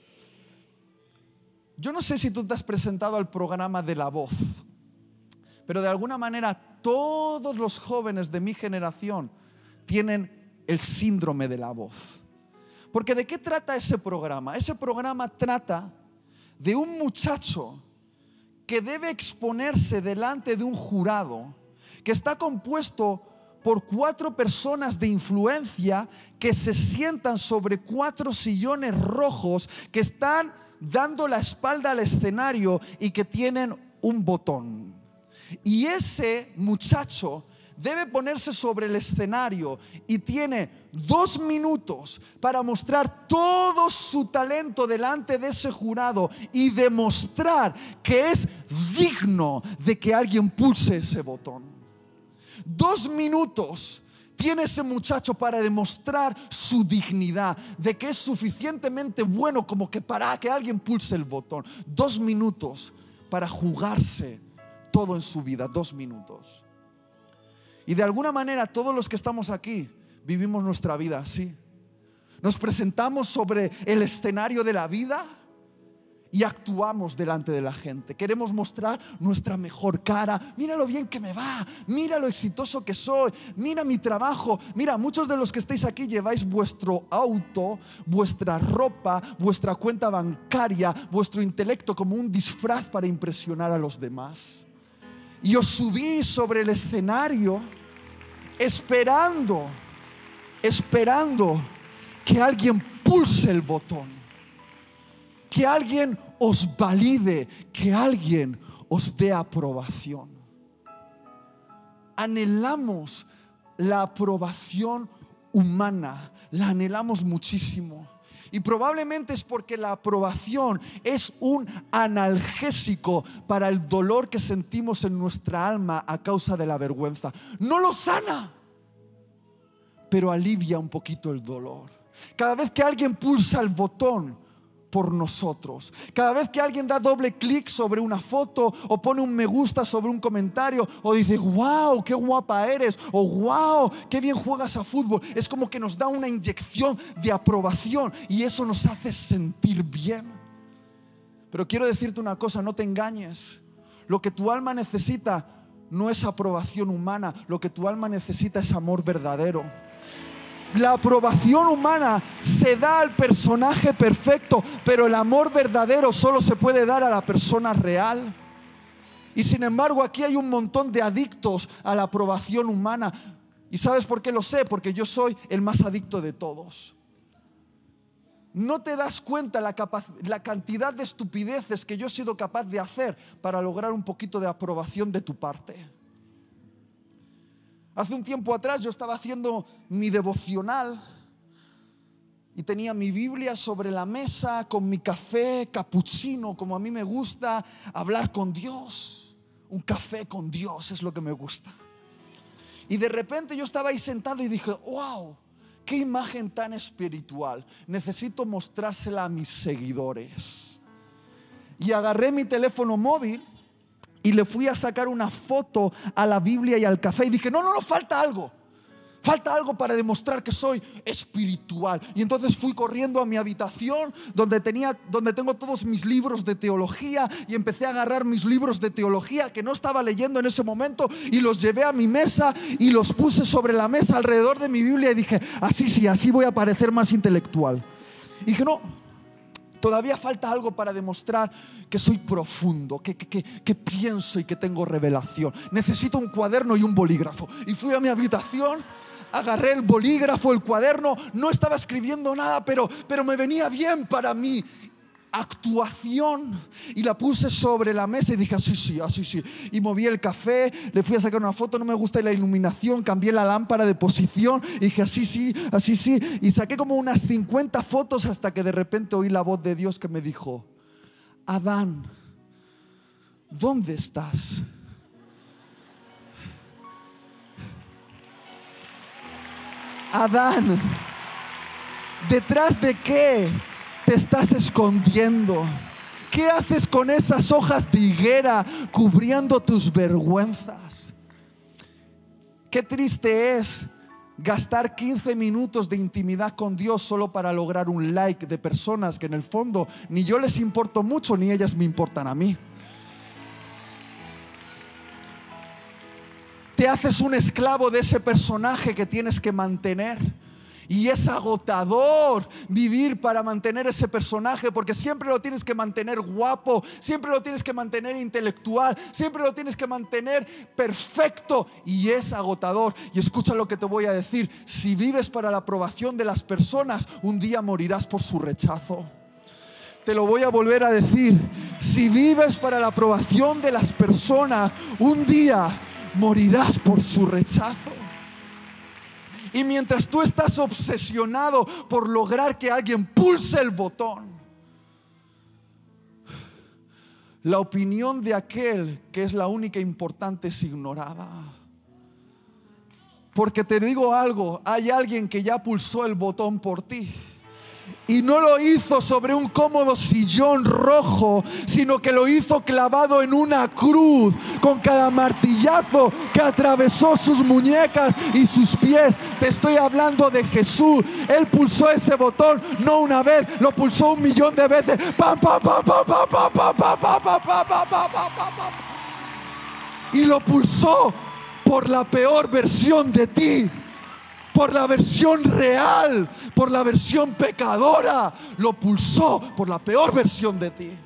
Yo no sé si tú te has presentado al programa de La Voz, pero de alguna manera todos los jóvenes de mi generación tienen el síndrome de la voz. Porque ¿de qué trata ese programa? Ese programa trata de un muchacho que debe exponerse delante de un jurado que está compuesto por 4 personas de influencia que se sientan sobre 4 sillones rojos que están dando la espalda al escenario y que tienen un botón. Y ese muchacho debe ponerse sobre el escenario y tiene 2 minutos para mostrar todo su talento delante de ese jurado y demostrar que es digno de que alguien pulse ese botón. 2 minutos tiene ese muchacho para demostrar su dignidad, de que es suficientemente bueno como que para que alguien pulse el botón. 2 minutos para jugarse todo en su vida, 2 minutos. Y de alguna manera todos los que estamos aquí vivimos nuestra vida así. Nos presentamos sobre el escenario de la vida y actuamos delante de la gente. Queremos mostrar nuestra mejor cara. Mira lo bien que me va, mira lo exitoso que soy, mira mi trabajo. Mira, muchos de los que estáis aquí lleváis vuestro auto, vuestra ropa, vuestra cuenta bancaria, vuestro intelecto como un disfraz para impresionar a los demás. Y os subís sobre el escenario esperando que alguien pulse el botón, que alguien os valide, que alguien os dé aprobación. Anhelamos la aprobación humana, la anhelamos muchísimo. Y probablemente es porque la aprobación es un analgésico para el dolor que sentimos en nuestra alma a causa de la vergüenza. No lo sana, pero alivia un poquito el dolor. Cada vez que alguien pulsa el botón por nosotros, cada vez que alguien da doble clic sobre una foto o pone un me gusta sobre un comentario o dice wow, qué guapa eres, o wow, qué bien juegas a fútbol, es como que nos da una inyección de aprobación y eso nos hace sentir bien. Pero quiero decirte una cosa, no te engañes. Lo que tu alma necesita no es aprobación humana, lo que tu alma necesita es amor verdadero. La aprobación humana se da al personaje perfecto, pero el amor verdadero solo se puede dar a la persona real. Y sin embargo, aquí hay un montón de adictos a la aprobación humana. ¿Y sabes por qué lo sé? Porque yo soy el más adicto de todos. No te das cuenta la cantidad de estupideces que yo he sido capaz de hacer para lograr un poquito de aprobación de tu parte. Hace un tiempo atrás yo estaba haciendo mi devocional y tenía mi Biblia sobre la mesa con mi café cappuccino, como a mí me gusta hablar con Dios. Un café con Dios es lo que me gusta. Y de repente yo estaba ahí sentado y dije, wow, qué imagen tan espiritual. Necesito mostrársela a mis seguidores. Y agarré mi teléfono móvil y le fui a sacar una foto a la Biblia y al café y dije, no, falta algo para demostrar que soy espiritual. Y entonces fui corriendo a mi habitación donde tengo todos mis libros de teología y empecé a agarrar mis libros de teología que no estaba leyendo en ese momento y los llevé a mi mesa y los puse sobre la mesa alrededor de mi Biblia y dije, así voy a parecer más intelectual. Y dije, no, todavía falta algo para demostrar que soy profundo, que pienso y que tengo revelación. Necesito un cuaderno y un bolígrafo. Y fui a mi habitación Agarré el bolígrafo, el cuaderno, no estaba escribiendo nada, pero me venía bien para mí actuación, y la puse sobre la mesa y dije así sí, y moví el café, le fui a sacar una foto, no me gusta la iluminación, cambié la lámpara de posición y dije así sí, y saqué como unas 50 fotos hasta que de repente oí la voz de Dios que me dijo: Adán, ¿dónde estás? Adán, ¿detrás de qué te estás escondiendo? ¿Qué haces con esas hojas de higuera cubriendo tus vergüenzas? Qué triste es gastar 15 minutos de intimidad con Dios solo para lograr un like de personas que en el fondo ni yo les importo mucho ni ellas me importan a mí. Te haces un esclavo de ese personaje que tienes que mantener. Y es agotador vivir para mantener ese personaje, porque siempre lo tienes que mantener guapo, siempre lo tienes que mantener intelectual, siempre lo tienes que mantener perfecto, y es agotador. Y escucha lo que te voy a decir: si vives para la aprobación de las personas, un día morirás por su rechazo. Te lo voy a volver a decir: si vives para la aprobación de las personas, un día morirás por su rechazo. Y mientras tú estás obsesionado por lograr que alguien pulse el botón, la opinión de aquel que es la única importante es ignorada. Porque te digo algo, hay alguien que ya pulsó el botón por ti. Y no lo hizo sobre un cómodo sillón rojo, sino que lo hizo clavado en una cruz, con cada martillazo que atravesó sus muñecas y sus pies. Te estoy hablando de Jesús. Él pulsó ese botón no una vez, lo pulsó 1.000.000 de veces. ¡Pam, pam, pam, pam, pam, pam, pam, pam, pam, pam, pam, pam, pam! Y lo pulsó por la peor versión de ti, por la versión real, por la versión pecadora. Lo pulsó por la peor versión de ti.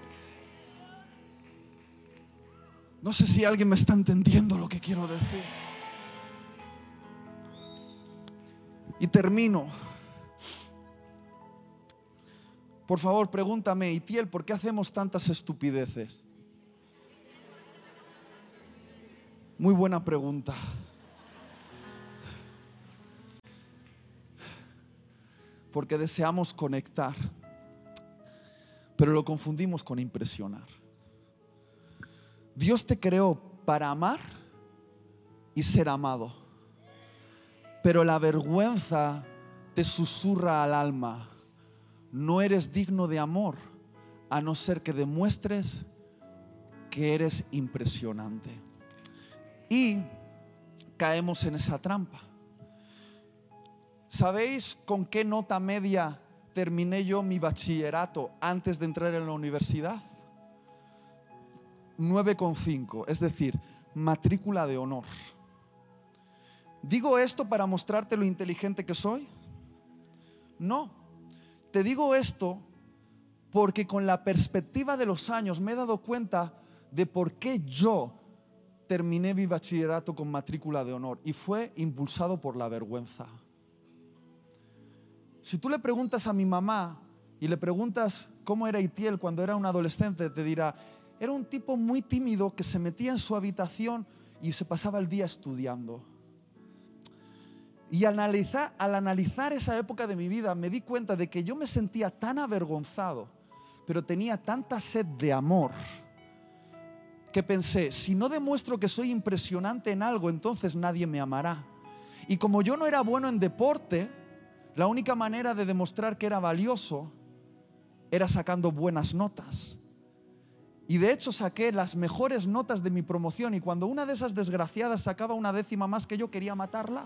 No sé si alguien me está entendiendo lo que quiero decir. Y termino. Por favor, pregúntame: Itiel, ¿por qué hacemos tantas estupideces? Muy buena pregunta. Porque deseamos conectar, pero lo confundimos con impresionar. Dios te creó para amar y ser amado, pero la vergüenza te susurra al alma: no eres digno de amor, a no ser que demuestres que eres impresionante. Y caemos en esa trampa. ¿Sabéis con qué nota media terminé yo mi bachillerato antes de entrar en la universidad? 9,5, es decir, matrícula de honor. ¿Digo esto para mostrarte lo inteligente que soy? No, te digo esto porque con la perspectiva de los años me he dado cuenta de por qué yo terminé mi bachillerato con matrícula de honor, y fue impulsado por la vergüenza. Si tú le preguntas a mi mamá y le preguntas cómo era Itiel cuando era un adolescente, te dirá: era un tipo muy tímido que se metía en su habitación y se pasaba el día estudiando. Y al analizar esa época de mi vida, me di cuenta de que yo me sentía tan avergonzado, pero tenía tanta sed de amor, que pensé: si no demuestro que soy impresionante en algo, entonces nadie me amará. Y como yo no era bueno en deporte, la única manera de demostrar que era valioso era sacando buenas notas. Y de hecho saqué las mejores notas de mi promoción, y cuando una de esas desgraciadas sacaba una décima más que yo, quería matarla.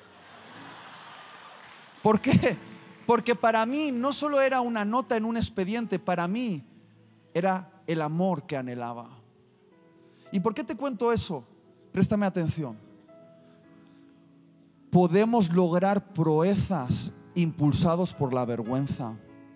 ¿Por qué? Porque para mí no solo era una nota en un expediente, para mí era el amor que anhelaba. ¿Y por qué te cuento eso? Préstame atención. Podemos lograr proezas impulsados por la vergüenza.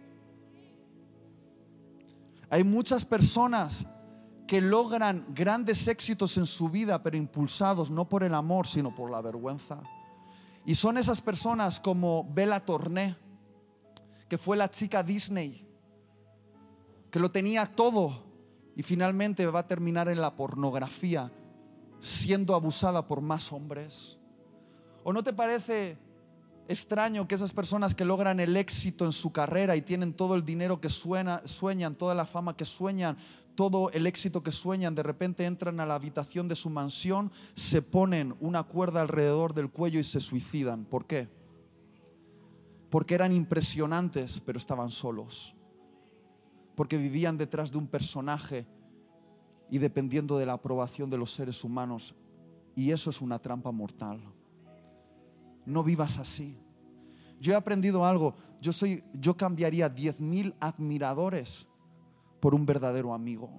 Hay muchas personas que logran grandes éxitos en su vida, pero impulsados no por el amor, sino por la vergüenza. Y son esas personas como Bella Thorné, que fue la chica Disney, que lo tenía todo y finalmente va a terminar en la pornografía, siendo abusada por más hombres. ¿O no te parece extraño que esas personas que logran el éxito en su carrera y tienen todo el dinero que sueñan, toda la fama que sueñan, todo el éxito que sueñan, de repente entran a la habitación de su mansión, se ponen una cuerda alrededor del cuello y se suicidan? ¿Por qué? Porque eran impresionantes, pero estaban solos. Porque vivían detrás de un personaje y dependiendo de la aprobación de los seres humanos. Y eso es una trampa mortal. No vivas así. Yo he aprendido algo. Yo cambiaría 10,000 admiradores por un verdadero amigo.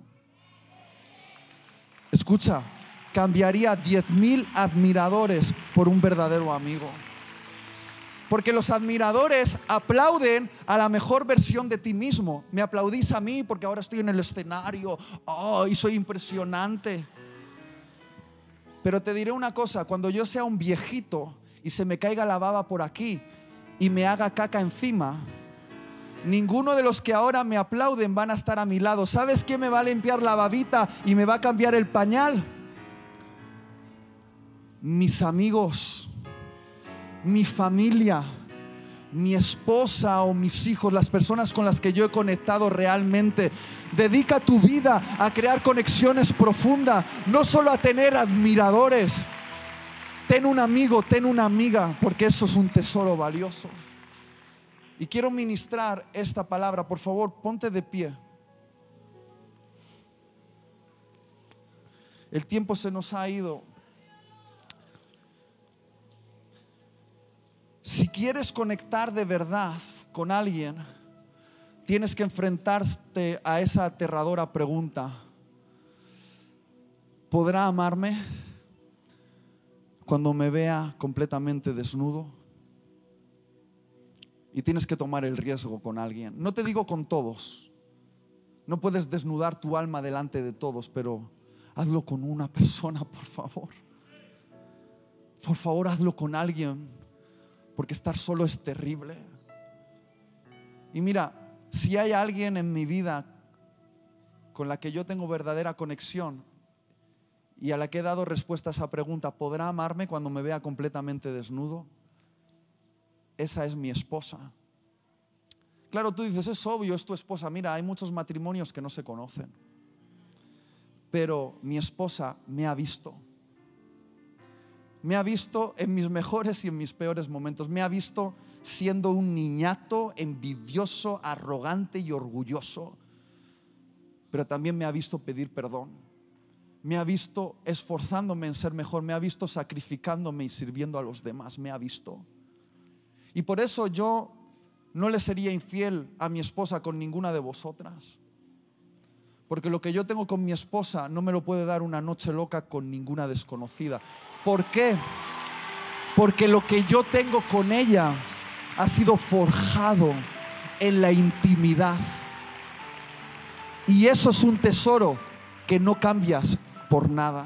Escucha, cambiaría 10,000 admiradores por un verdadero amigo. Porque los admiradores aplauden a la mejor versión de ti mismo. Me aplaudís a mí porque ahora estoy en el escenario. Oh, y soy impresionante. Pero te diré una cosa, cuando yo sea un viejito y se me caiga la baba por aquí y me haga caca encima, ninguno de los que ahora me aplauden van a estar a mi lado. ¿Sabes quién me va a limpiar la babita y me va a cambiar el pañal? Mis amigos, mi familia, mi esposa o mis hijos, las personas con las que yo he conectado realmente. Dedica tu vida a crear conexiones profundas, no solo a tener admiradores. Ten un amigo, ten una amiga, porque eso es un tesoro valioso. Y quiero ministrar esta palabra. Por favor, ponte de pie. El tiempo se nos ha ido. Si quieres conectar de verdad con alguien, tienes que enfrentarte a esa aterradora pregunta: ¿podrá amarme cuando me vea completamente desnudo? Y tienes que tomar el riesgo con alguien. No te digo con todos. No puedes desnudar tu alma delante de todos, pero hazlo con una persona, por favor. Por favor, hazlo con alguien. Porque estar solo es terrible. Y mira, si hay alguien en mi vida con la que yo tengo verdadera conexión y a la que he dado respuesta a esa pregunta, ¿podrá amarme cuando me vea completamente desnudo? Esa es mi esposa. Claro, tú dices, es obvio, es tu esposa. Mira, hay muchos matrimonios que no se conocen. Pero mi esposa me ha visto. Me ha visto en mis mejores y en mis peores momentos. Me ha visto siendo un niñato envidioso, arrogante y orgulloso. Pero también me ha visto pedir perdón. Me ha visto esforzándome en ser mejor. Me ha visto sacrificándome y sirviendo a los demás. Me ha visto. Y por eso yo no le sería infiel a mi esposa con ninguna de vosotras. Porque lo que yo tengo con mi esposa no me lo puede dar una noche loca con ninguna desconocida. ¿Por qué? Porque lo que yo tengo con ella ha sido forjado en la intimidad. Y eso es un tesoro que no cambias por nada.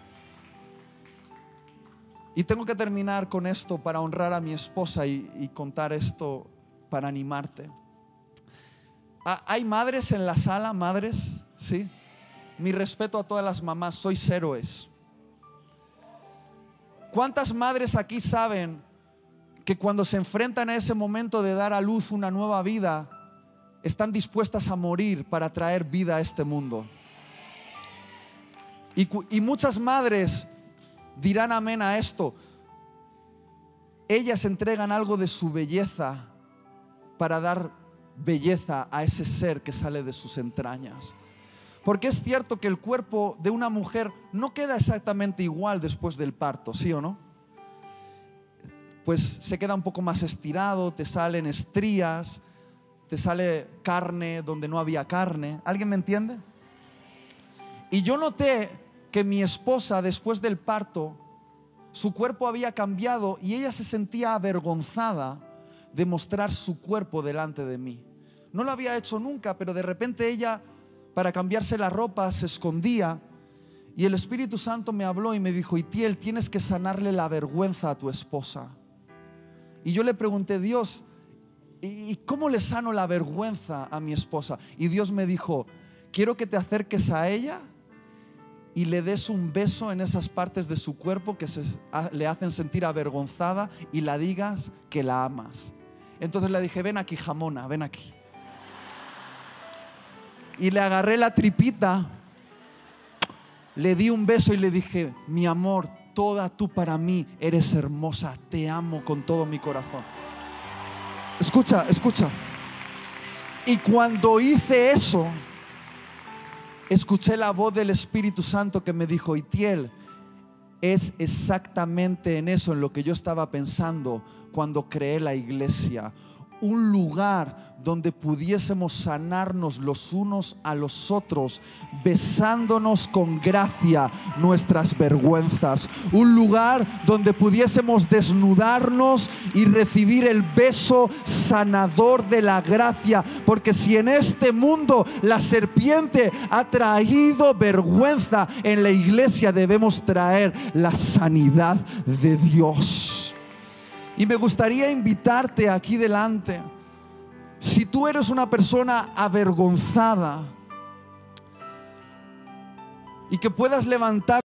Y tengo que terminar con esto para honrar a mi esposa y contar esto para animarte. ¿Hay madres en la sala? ¿Madres? ¿Sí? Mi respeto a todas las mamás, sois héroes. ¿Cuántas madres aquí saben que cuando se enfrentan a ese momento de dar a luz una nueva vida, están dispuestas a morir para traer vida a este mundo? Y muchas madres dirán amén a esto. Ellas entregan algo de su belleza para dar belleza a ese ser que sale de sus entrañas. Porque es cierto que el cuerpo de una mujer no queda exactamente igual después del parto, ¿sí o no? Pues se queda un poco más estirado, te salen estrías, te sale carne donde no había carne. ¿Alguien me entiende? Y yo noté que mi esposa, después del parto, su cuerpo había cambiado y ella se sentía avergonzada de mostrar su cuerpo delante de mí. No lo había hecho nunca, pero de repente ella, para cambiarse la ropa, se escondía. Y el Espíritu Santo me habló y me dijo: Itiel, tienes que sanarle la vergüenza a tu esposa. Y yo le pregunté: Dios, ¿y cómo le sano la vergüenza a mi esposa? Y Dios me dijo: quiero que te acerques a ella y le des un beso en esas partes de su cuerpo que le hacen sentir avergonzada, y la digas que la amas. Entonces le dije: ven aquí, jamona, ven aquí. Y le agarré la tripita, le di un beso y le dije: mi amor, toda tú para mí, eres hermosa, te amo con todo mi corazón. Escucha, escucha. Y cuando hice eso, escuché la voz del Espíritu Santo que me dijo: Itiel, es exactamente en eso en lo que yo estaba pensando cuando creé la iglesia. Un lugar donde pudiésemos sanarnos los unos a los otros, besándonos con gracia nuestras vergüenzas. Un lugar donde pudiésemos desnudarnos y recibir el beso sanador de la gracia. Porque si en este mundo la serpiente ha traído vergüenza, en la iglesia debemos traer la sanidad de Dios. Y me gustaría invitarte aquí delante. Si tú eres una persona avergonzada, y que puedas levantar